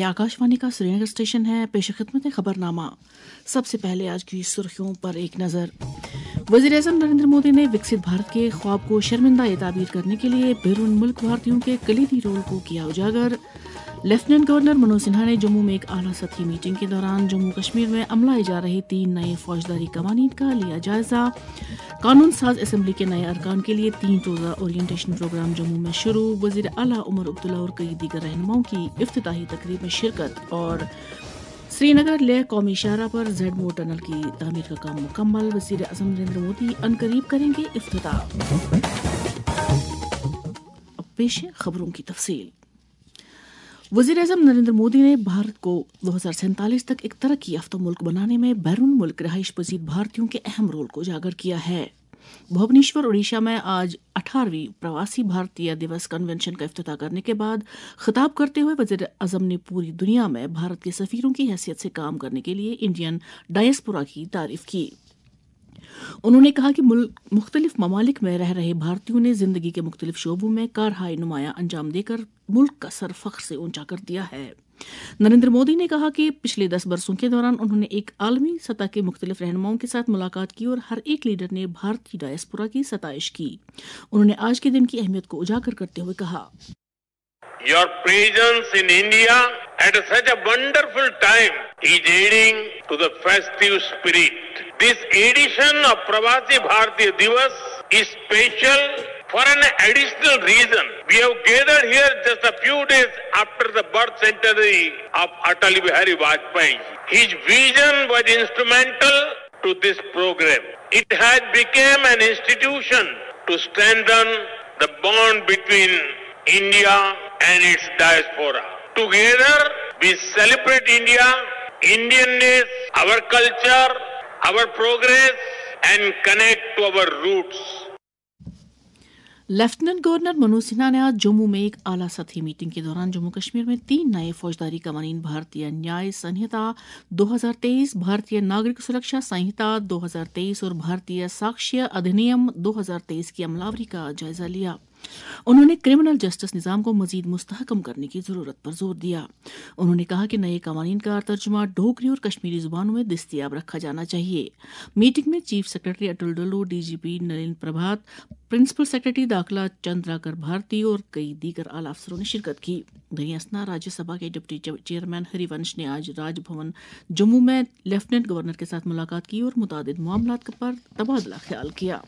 ये आकाशवाणी का श्रीनगर स्टेशन है। पेश खिदमत खबरनामा। सबसे पहले आज की सुर्खियों पर एक नज़र। वज़ीर-ए-आज़म नरेंद्र मोदी ने विकसित भारत के ख्वाब को शर्मिंदा ताबीर करने के लिए बैरून मुल्क भारतीयों के कलीदी रोल को किया उजागर। लेफ्टिनेंट गवर्नर मनोज सिन्हा ने जम्मू में एक आला सतही मीटिंग के दौरान जम्मू कश्मीर में अमलाए जा रहे 3 नए फौजदारी कवानीन का लिया जायजा। कानून साज असेंबली के नए अरकान के लिए 3 रोज़ा ओरिएंटेशन प्रोग्राम जम्मू में शुरू। वज़ीर आला उमर अब्दुल्ला और कई दीगर रहनुमाओं की इफ्तिताही तकरीब में शिरकत। और श्रीनगर लेह कौमी शाहराह पर जेड मोड़ टनल की तामीर का काम मुकम्मल। वज़ीर-ए-आज़म नरेंद्र मोदी अनकरीब करेंगे इफ्तिताह। अब पेश है खबरों की तफसील। वज़ीर-ए-आज़म नरेंद्र मोदी ने भारत को 2047 तक एक तरक्की याफ्ता मुल्क बनाने में बैरून मुल्क रहाइश पजीर भारतीयों के अहम रोल को उजागर किया है। भुवनेश्वर ओडिशा में आज 18वीं प्रवासी भारतीय दिवस कन्वेंशन का इफ्तिताह करने के बाद खिताब करते हुए वज़ीर-ए-आज़म ने पूरी दुनिया में भारत के सफीरों की हैसियत से काम करने के लिए इंडियन डायस्पोरा की तारीफ की। उन्होंने कहा कि मुख्तलिफ ममालिक में रह रहे भारतीयों ने जिंदगी के मुख्तलिफ शोबों में कारहाय नुमाया अंजाम देकर मुल्क का सर फख्र से ऊंचा कर दिया है। नरेंद्र मोदी ने कहा कि पिछले 10 बरसों के दौरान उन्होंने एक आलमी सतह के मुख्तलिफ रहनुमाओं के साथ मुलाकात की और हर एक लीडर ने भारतीय डायस्पोरा की सताइश की। उन्होंने आज के दिन की अहमियत को उजागर करते हुए कहा, Your presence in India at such a wonderful time is aiding to the festive spirit. This edition of Pravasi Bharatiya Divas is special for an additional reason. We have gathered here just a few days after the birth centenary of Atal Bihari Vajpayee. His vision was instrumental to this program. It has become an institution to strengthen the bond between India and its diaspora. Together, we celebrate India, Indianness, our culture, our progress, and connect to our roots. Lieutenant governor Manoj Sinha ने आज जम्मू में एक आला सतही meeting के दौरान जम्मू कश्मीर में 3 नए फौजदारी कवानीन भारतीय न्याय संहिता 2023, भारतीय नागरिक सुरक्षा संहिता 2023 और भारतीय साक्ष्य अधिनियम 2023 की अमलावरी का जायजा लिया। उन्होंने क्रिमिनल जस्टिस निज़ाम को मजीद मुस्तहकम करने की जरूरत पर जोर दिया। उन्होंने कहा कि नए कवानीन का तर्जुमा डोगरी और कश्मीरी जुबानों में दस्तयाब रखा जाना चाहिए। मीटिंग में chief secretary Atal Dulloo, DGP Nalin Prabhat, principal secretary दाखिला चंद्राकर भारती और कई दीगर आला अफसरों ने शिरकत की। वहीं असना राज्यसभा के डिप्टी चेयरमैन हरिवंश ने आज राजभवन जम्मू में लेफ्टिनेंट गवर्नर के साथ मुलाकात की और मुतादिद मामलात पर तबादला ख्याल किया।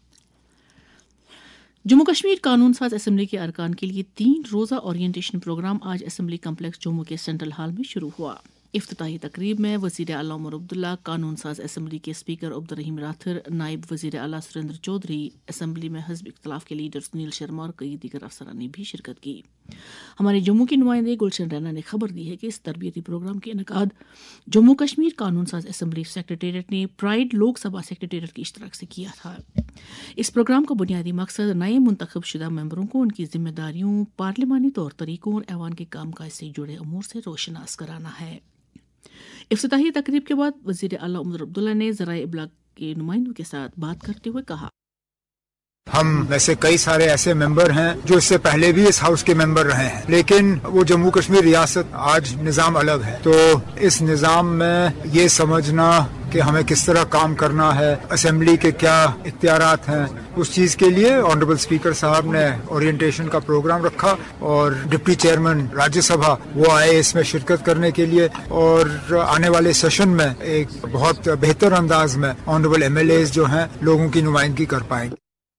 जम्मू कश्मीर कानून साज असेंबली के अरकान के लिए 3 रोज़ा ओरिएंटेशन प्रोग्राम आज असेंबली कम्प्लेक्स जम्मू के सेंट्रल हॉल में शुरू हुआ। इफ्तिताही तकरीब में वज़ीर आला उमर अब्दुल्ला, कानून साज असेंबली के स्पीकर अब्दुर्रहीम राथिर, नायब वज़ीर आला सुरेंद्र चौधरी, असेंबली में हिज़्ब इख्तिलाफ के लीडर सुनील शर्मा और कई दीगर अफसरान ने भी शिरकत की। हमारे जम्मू की नुमाइंदे गुलशन रैना ने खबर दी है कि इस तरबियती प्रोग्राम के इनेकाद जम्मू कश्मीर कानून साज असेंबली सेक्रेटेरिएट ने प्राइड लोकसभा सेक्रेटेरिएट की इश्तराक से किया था। इस प्रोग्राम का बुनियादी मकसद नए मुंतखब शुदा मेंबरों को उनकी जिम्मेदारियों, पार्लिमानी तौर तरीकों और ऐवान के कामकाज से जुड़े उमूर से रोशनास कराना है। इफ्तिताही तकरीब के बाद वज़ीर आला उमर अब्दुल्ला ने ज़राए इब्लाग के नुमाइंदों के साथ बात करते हुए कहा, हम वैसे कई सारे ऐसे मेंबर हैं जो इससे पहले भी इस हाउस के मेंबर रहे हैं, लेकिन वो जम्मू कश्मीर रियासत आज निजाम अलग है। तो इस निजाम में ये समझना कि हमें किस तरह काम करना है, असेंबली के क्या इख्तियारात हैं, उस चीज के लिए ऑनरेबल स्पीकर साहब ने ओरिएंटेशन का प्रोग्राम रखा और डिप्टी चेयरमैन राज्यसभा वो आए इसमें शिरकत करने के लिए। और आने वाले सेशन में एक बहुत बेहतर अंदाज में ऑनरेबल एमएलएज जो हैं लोगों की नुमाइंदगी कर पाएंगे।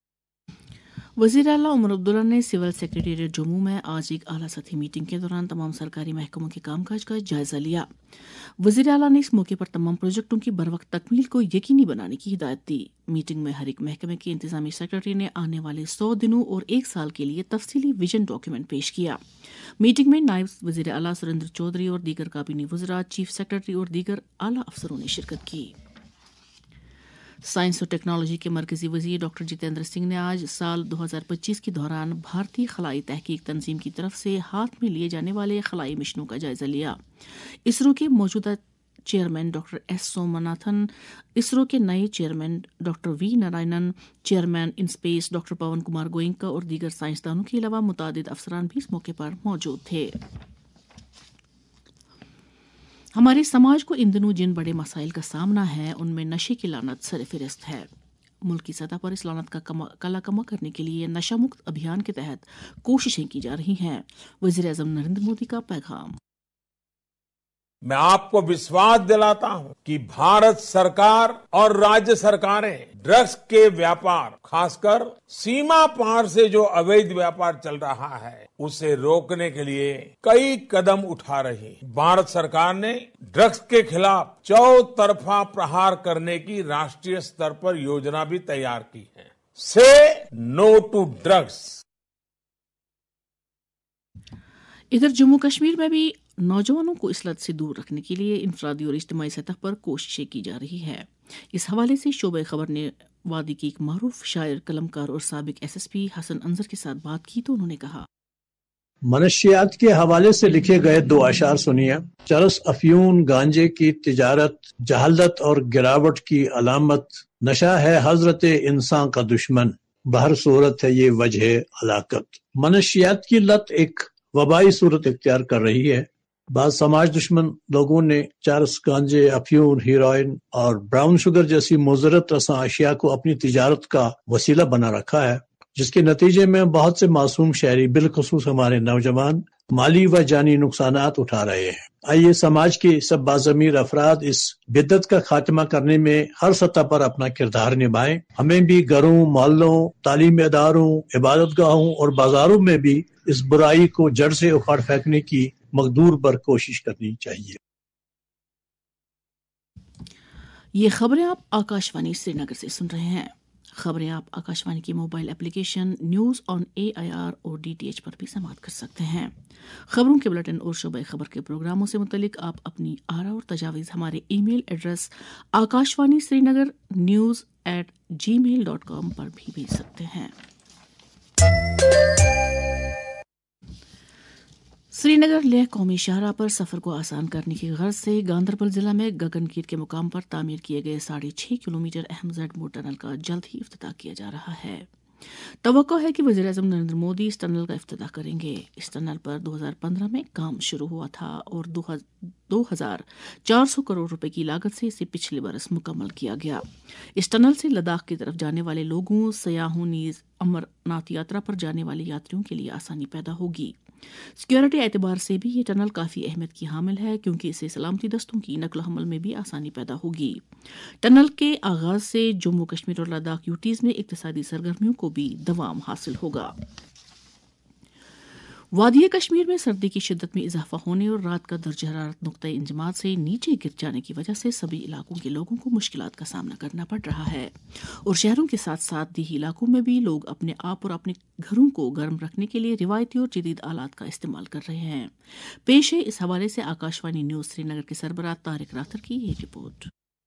वज़ीर आला उमर अब्दुल्ला ने सिविल सेक्रेटेरिएट जम्मू में आज एक आला सतही मीटिंग के दौरान तमाम सरकारी महकमों के कामकाज का जायजा लिया। वज़ीर आला ने इस मौके पर तमाम प्रोजेक्टों की बरवक्त तकमील को यकीनी बनाने की हिदायत दी। मीटिंग में हर एक महकमे के इंतजामी सेक्रेटरी ने आने वाले 100 दिनों और 1 साल के लिए तफसीली विजन डॉक्यूमेंट पेश किया। मीटिंग में नायब वज़ीर आला सुरेंद्र चौधरी और दीगर काबीनी वज़रा, चीफ सेक्रेटरी और दीगर आला अफसरों ने शिरकत की। साइंस और टेक्नोलॉजी के मरकजी वजीर डॉक्टर जितेंद्र सिंह ने आज साल 2025 के दौरान भारतीय खलाई तहकीक तंजीम की तरफ से हाथ में लिए जाने वाले खलाई मिशनों का जायजा लिया। इसरो के मौजूदा chairman doctor S Somanathan, ISRO के नए chairman doctor V Narayanan, chairman IN space doctor Pawan Kumar Goenka और दीगर साइंसदानों के अलावा मुतादिद अफसरान भी इस मौके पर मौजूद थे। हमारे समाज को इन दिनों जिन बड़े मसाइल का सामना है उनमें नशे की लानत सरफहरिस्त है। मुल्क की सतह पर इस लानत का काला कमा करने के लिए नशा मुक्त अभियान के तहत कोशिशें की जा रही हैं। वज़ीर-ए-आज़म नरेंद्र मोदी का पैगाम। मैं आपको विश्वास दिलाता हूं कि भारत सरकार और राज्य सरकारें ड्रग्स के व्यापार, खासकर सीमा पार से जो अवैध व्यापार चल रहा है, उसे रोकने के लिए कई कदम उठा रही। भारत सरकार ने ड्रग्स के खिलाफ चौतरफा प्रहार करने की राष्ट्रीय स्तर पर योजना भी तैयार की है। से नो टू ड्रग्स। इधर जम्मू कश्मीर में भी नौजवानों को इस लत से दूर रखने के लिए इंफरादी और इज्तिमाई सतह पर कोशिशें की जा रही है। इस हवाले से शोबे खबर ने वादी के एक मारूफ शायर, कलमकार और साबिक SSP हसन अंजर के साथ बात की तो उन्होंने कहा, मनशियात के हवाले से लिखे गए 2 अशार सुनिए। चरस, अफयून, गांजे की तिजारत जहालत और गिरावट की अलामत, नशा है हजरत इंसान का दुश्मन, बहर सूरत है ये वजह हलाकत। मनशियात की लत एक वबाई सूरत इख्तियार कर रही है। बाद समाज दुश्मन लोगों ने चरस, गांजे, अफयून, हीरोइन और ब्राउन शुगर जैसी मुज़र्रत रसा अशिया को अपनी तिजारत का वसीला बना रखा है, जिसके नतीजे में बहुत से मासूम शहरी, बिलखुसूस हमारे नौजवान, माली व जानी नुकसानात उठा रहे हैं। आइए समाज के सब बाज़मीर अफराद इस बिद्दत का खात्मा करने में हर सतह पर अपना किरदार निभाएं। हमें भी घरों, मोहल्लों, तालीमी इदारों, इबादतगाहों और बाजारों में भी इस बुराई को जड़ से उखाड़ फेंकने की मकदूर पर कोशिश करनी चाहिए। ये खबरें आप आकाशवाणी श्रीनगर से सुन रहे हैं। खबरें आप आकाशवाणी की mobile application news on AIR और DTH पर भी समाअत कर सकते हैं। खबरों के बुलेटिन और शोबे खबर के प्रोग्रामों से मुतल्लिक आप अपनी आरा और तजावीज़ हमारे email address Akashvani Srinagar news@gmail.com पर भी भेज सकते हैं। श्रीनगर लेह कौमी शाहराह पर सफर को आसान करने की गर्ज से गांधरबल जिला में गगनगीर के मुकाम पर तामीर किए गए 6.5 किलोमीटर अहमज़ेड मोड़ टनल का जल्द ही इफ्तिताह किया जा रहा है। तवक्को है कि वज़ीर-ए-आज़म नरेंद्र मोदी इस टनल का इफ्तिताह करेंगे। इस टनल पर 2015 में काम शुरू हुआ था और 2,400 करोड़ रुपए की लागत से इसे पिछले बरस मुकम्मल किया गया। इस टनल से लद्दाख की तरफ जाने वाले लोगों, सयाहों, नीज अमरनाथ यात्रा पर जाने वाले यात्रियों के लिए आसानी पैदा होगी। सिक्योरिटी एतबार से भी ये टनल काफ़ी अहमियत की हामिल है, क्योंकि इससे सलामती दस्तों की नकल हमल में भी आसानी पैदा होगी। टनल के आगाज से जम्मू कश्मीर और लद्दाख यूटीज में इक्तिसादी सरगर्मियों को भी दवाम हासिल होगा। वादी कश्मीर में सर्दी की शिद्दत में इजाफा होने और रात का दर्ज हरारत नुक्ता इंजमात से नीचे गिर जाने की वजह से सभी इलाकों के लोगों को मुश्किलात का सामना करना पड़ रहा है और शहरों के साथ साथ दीही इलाकों में भी लोग अपने आप और अपने घरों को गर्म रखने के लिए रिवायती और जदीद आलात का इस्तेमाल कर रहे हैं। पेश है इस हवाले से आकाशवाणी न्यूज श्रीनगर के सरबराह तारिक राथर की ये रिपोर्ट।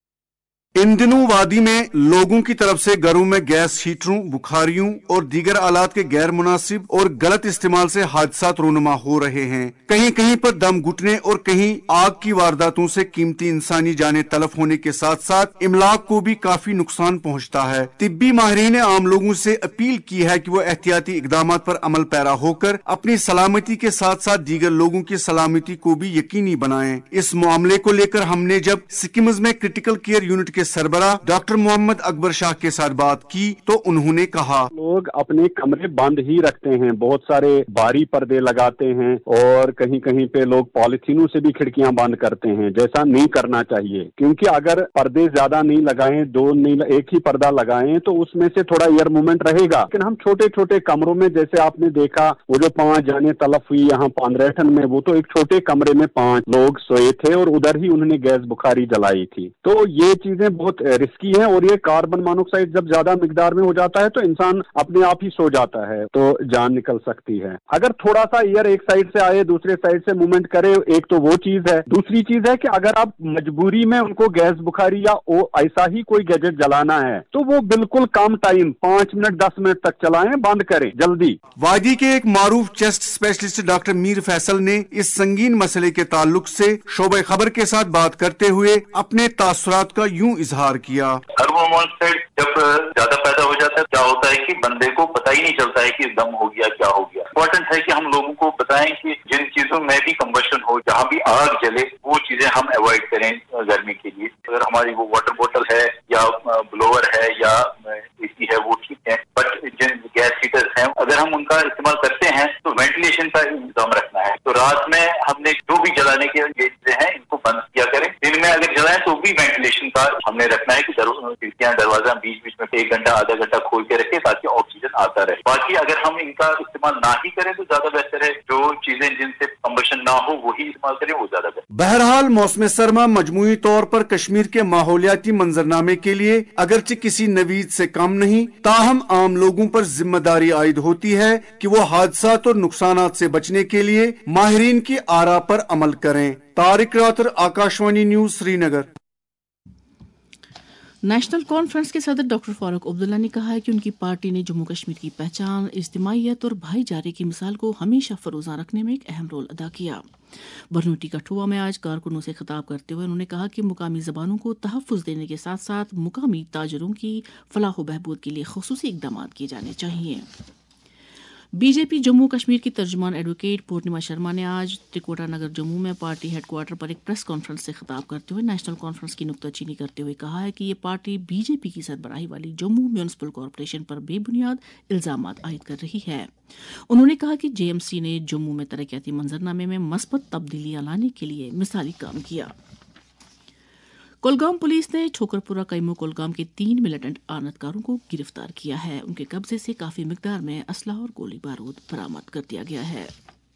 इन दिनों वादी में लोगों की तरफ से घरों में गैस हीटरों, बुखारियों और दीगर आलात के गैर मुनासिब और गलत इस्तेमाल से हादसात रोनुमा हो रहे हैं। कहीं कहीं पर दम घुटने और कहीं आग की वारदातों से कीमती इंसानी जानें तलफ होने के साथ साथ इमलाक को भी काफी नुकसान पहुंचता है। तिब्बी माहिरीन ने आम लोगों से अपील की है कि वो एहतियाती इकदाम पर अमल पैरा होकर अपनी सलामती के साथ साथ दीगर लोगों की सलामती को भी यकीनी बनाएं। इस मामले को लेकर हमने जब सिक्किम्स में क्रिटिकल केयर यूनिट के सरबराह डॉक्टर मोहम्मद अकबर शाह के साथ बात की तो उन्होंने कहा, लोग अपने कमरे बंद ही रखते हैं, बहुत सारे बारी पर्दे लगाते हैं और कहीं कहीं पे लोग पॉलिथीनों से भी खिड़कियां बंद करते हैं। जैसा नहीं करना चाहिए, क्योंकि अगर पर्दे ज्यादा नहीं लगाएं, एक ही पर्दा लगाएं तो उसमें से थोड़ा एयर मूवमेंट रहेगा। लेकिन हम छोटे छोटे कमरों में, जैसे आपने देखा वो जो 5 जाने तलफ हुई यहाँ पांद्रेठन में, वो तो एक छोटे कमरे में 5 लोग सोए थे और उधर ही उन्होंने गैस बुखारी जलाई थी। तो ये चीजें बहुत रिस्की है और ये कार्बन मोनोऑक्साइड जब ज्यादा मिकदार में हो जाता है तो इंसान अपने आप ही सो जाता है तो जान निकल सकती है। अगर थोड़ा सा एयर एक साइड से आए दूसरे साइड से मूवमेंट करे, एक तो वो चीज है। दूसरी चीज है कि अगर आप मजबूरी में उनको गैस बुखारी या ऐसा ही कोई गैजेट जलाना है तो वो बिल्कुल कम टाइम 5 मिनट 10 मिनट तक चलाएं, बंद करें जल्दी। वादी के एक मारूफ chest specialist doctor Mir Faisal ने इस संगीन मसले के ताल्लुक से शोबे खबर के साथ बात करते हुए अपने तासुरात का यूं इजहार किया। कार्बन मोनोऑक्साइड जब ज्यादा पैदा हो जाता है, क्या होता है कि बंदे को पता ही नहीं चलता है कि दम हो गया, क्या हो गया। इम्पोर्टेंट है कि हम लोगों को बताएं कि जिन चीजों में भी कंबशन हो, जहाँ भी आग जले, वो चीजें हम استعمال کرتے ہیں تو وینٹیلیشن کا انتظام رکھنا ہے. تو رات میں ہم نے جو بھی جلانے کے یہ چیزیں ہیں ان کو بند کیا کریں. دن میں اگر جلائیں تو بھی وینٹیلیشن کا ہم نے رکھنا ہے کہ کھڑکیاں دروازہ بیچ بیچ میں 1 گھنٹہ آدھا گھنٹہ کھول کے رکھے تاکہ آکسیجن آتا رہے. باقی اگر ہم ان کا استعمال نہ ہی کریں تو زیادہ بہتر ہے. جو چیزیں جن سے کمبشن نہ ہو وہی استعمال کریں, وہ زیادہ بہتر. بہرحال موسم سرما مجموعی طور پر کشمیر کے ماحولیاتی منظرنامے کے لیے اگرچہ کسی نوید سے کم نہیں, تاہم عام لوگوں پر ذمہ داری عائد ہوتی ہے کہ وہ حادثات اور نقصانات سے بچنے کے لیے ماہرین کی آراء پر عمل کریں. Tariq Rather, Akashvani news, Srinagar. National conference کے صدر ڈاکٹر فاروق عبداللہ نے کہا ہے کہ ان کی پارٹی نے جموں کشمیر کی پہچان, اجتماعیت اور بھائی چارے کی مثال کو ہمیشہ فروزاں رکھنے میں ایک اہم رول ادا کیا. برنوٹی کٹھوعہ میں آج کارکنوں سے خطاب کرتے ہوئے انہوں نے کہا کہ مقامی زبانوں کو تحفظ دینے کے ساتھ ساتھ مقامی تاجروں کی فلاح و بہبود کے لیے خصوصی اقدامات کیے جانے چاہیے. B J P Jammu Kashmir کی ترجمان ایڈوکیٹ پورنیما شرما نے آج تریکوٹا نگر جموں میں پارٹی ہیڈ کوارٹر پر ایک پریس کانفرنس سے خطاب کرتے ہوئے نیشنل کانفرنس کی نکتہ چینی کرتے ہوئے کہا ہے کہ یہ پارٹی بی جے پی کی سربراہی والی جموں میونسپل کارپوریشن پر بے بنیاد الزامات عائد کر رہی ہے. انہوں نے کہا کہ جے ایم سی نے جموں میں ترقیاتی منظرنامے میں مثبت تبدیلیاں لانے کے لیے مثالی کام کیا. کولگام پولیس نے ٹھوکرپورہ کیمو کولگام کے 3 ملیٹنٹ آنتکاروں کو گرفتار کیا ہے. ان کے قبضے سے کافی مقدار میں اسلحہ اور گولی بارود برآمد کر دیا گیا ہے.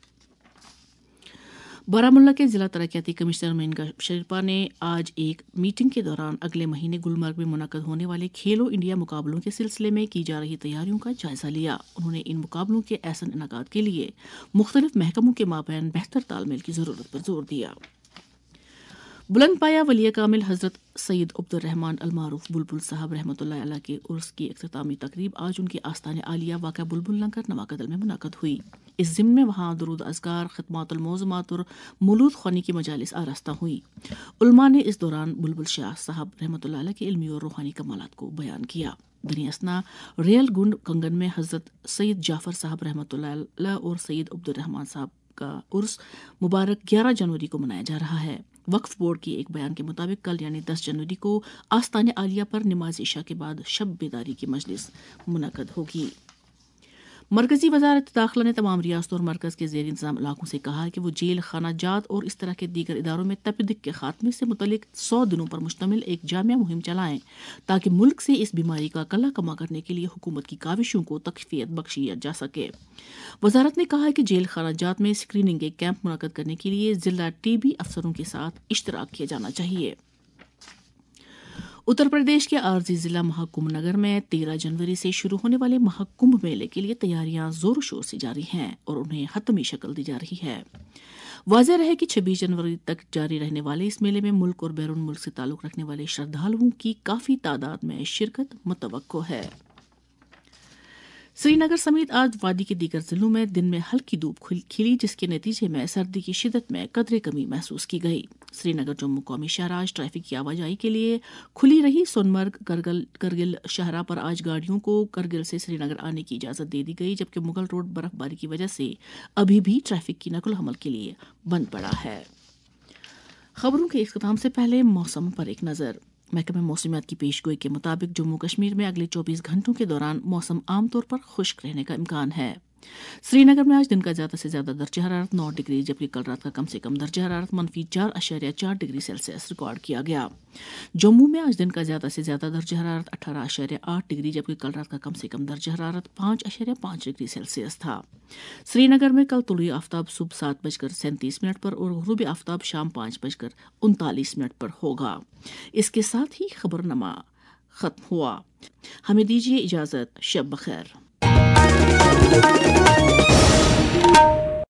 بارہمولہ کے ضلع ترقیاتی کمشنر مینکا شریپا نے آج ایک میٹنگ کے دوران اگلے مہینے گلمرگ میں منعقد ہونے والے کھیلو انڈیا مقابلوں کے سلسلے میں کی جا رہی تیاریوں کا جائزہ لیا. انہوں نے ان مقابلوں کے احسن انعقاد کے لیے مختلف محکموں کے مابین بہتر تال میل کی ضرورت پر زور دیا. بلند پایا ولی کامل حضرت سید عبد الرحمن المعروف بلبل صاحب رحمۃ اللہ علیہ کے عرس کی اختتامی تقریب آج ان کے آستان عالیہ واقع بلبل لنگر نواکدل میں منعقد ہوئی. اس ضمن میں وہاں درود اذکار, خدمات المعظمات اور مولود خوانی کی مجالس آراستہ ہوئی. علماء نے اس دوران بلبل شاہ صاحب رحمۃ اللہ علیہ کے علمی اور روحانی کمالات کو بیان کیا. بنی اسنا ریل گنڈ کنگن میں حضرت سید جعفر صاحب رحمۃ اللہ علیہ اور سید عبد الرحمن صاحب کا عرس مبارک 11 جنوری کو منایا جا رہا ہے. وقف بورڈ کی ایک بیان کے مطابق کل یعنی 10 جنوری کو آستان عالیہ پر نماز عشاء کے بعد شب بیداری کی مجلس منعقد ہوگی. مرکزی وزارت داخلہ نے تمام ریاستوں اور مرکز کے زیر انتظام علاقوں سے کہا ہے کہ وہ جیل خانہ جات اور اس طرح کے دیگر اداروں میں تپدق کے خاتمے سے متعلق 100 دنوں پر مشتمل ایک جامع مہم چلائیں تاکہ ملک سے اس بیماری کا کلہ کما کرنے کے لیے حکومت کی کاوشوں کو تقویت بخشی جا سکے. وزارت نے کہا ہے کہ جیل خانہ جات میں اسکریننگ کے کیمپ منعقد کرنے کے لیے ضلع ٹی بی افسروں کے ساتھ اشتراک کیا جانا چاہیے. اتر پردیش کے عارضی ضلع مہاکمبھ نگر میں 13 جنوری سے شروع ہونے والے مہاکمبھ میلے کے لیے تیاریاں زور و شور سے جاری ہیں اور انہیں حتمی شکل دی جا رہی ہے. واضح رہے کہ 26 جنوری تک جاری رہنے والے اس میلے میں ملک اور بیرون ملک سے تعلق رکھنے والے شردھالوؤں کی کافی تعداد میں شرکت متوقع ہے. سری نگر سمیت آج وادی کے دیگر ضلعوں میں دن میں ہلکی دھوپ کھلی جس کے نتیجے میں سردی کی شدت میں قدرے کمی محسوس کی گئی. سری نگر جموں قومی شاہراہ آج ٹریفک کی آواجائی کے لیے کھلی رہی. سونمرگ کرگل شاہراہ پر آج گاڑیوں کو کرگل سے سری نگر آنے کی اجازت دے دی گئی جبکہ مغل روڈ برف باری کی وجہ سے ابھی بھی ٹریفک کی نقل و حمل کے لیے بند پڑا ہے. خبروں کے اختتام سے پہلے موسم پر ایک نظر. محکمہ موسمیات کی پیشگوئی کے مطابق جموں کشمیر میں اگلے 24 گھنٹوں کے دوران موسم عام طور پر خشک رہنے کا امکان ہے. سری نگر میں آج دن کا زیادہ سے زیادہ درجہ حرارت 9 ڈگری جبکہ کل رات کا کم سے کم درجہ حرارت -4.4 ڈگری سیلسیس ریکارڈ کیا گیا. جموں میں آج دن کا زیادہ سے زیادہ درجہ حرارت 18.8 ڈگری جبکہ کل رات کا کم سے کم درجہ حرارت 5.5 ڈگری سیلسیس تھا. سری نگر میں کل طلوع آفتاب صبح 7:37 پر اور غروب آفتاب شام 5:39 پر ہوگا. اس کے ساتھ ہی خبرنامہ ختم ہوا. ہمیں دیجیے اجازت. شب بخیر.